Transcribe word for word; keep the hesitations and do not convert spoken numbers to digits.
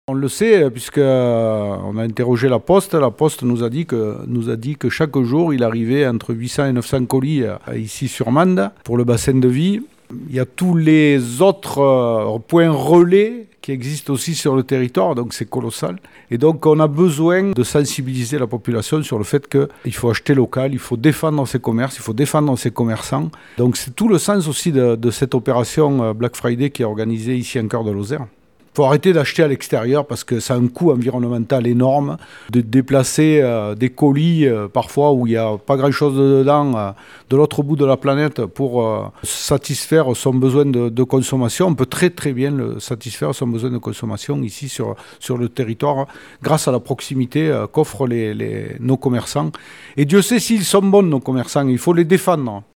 On le sait puisqu'on a interrogé la Poste. La Poste nous a dit que, nous a dit que chaque jour, il arrivait entre huit cents et neuf cents colis ici sur Mende pour le bassin de vie. Il y a tous les autres points relais qui existent aussi sur le territoire, donc c'est colossal. Et donc on a besoin de sensibiliser la population sur le fait qu'il faut acheter local, il faut défendre ses commerces, il faut défendre ses commerçants. Donc c'est tout le sens aussi de, de cette opération Black Friday qui est organisée ici en cœur de Lozère. Il faut arrêter d'acheter à l'extérieur parce que ça a un coût environnemental énorme. De déplacer euh, des colis euh, parfois où il n'y a pas grand-chose dedans euh, de l'autre bout de la planète pour euh, satisfaire son besoin de, de consommation. On peut très très bien le satisfaire son besoin de consommation ici sur, sur le territoire grâce à la proximité euh, qu'offrent les, les, nos commerçants. Et Dieu sait s'ils sont bons nos commerçants, il faut les défendre.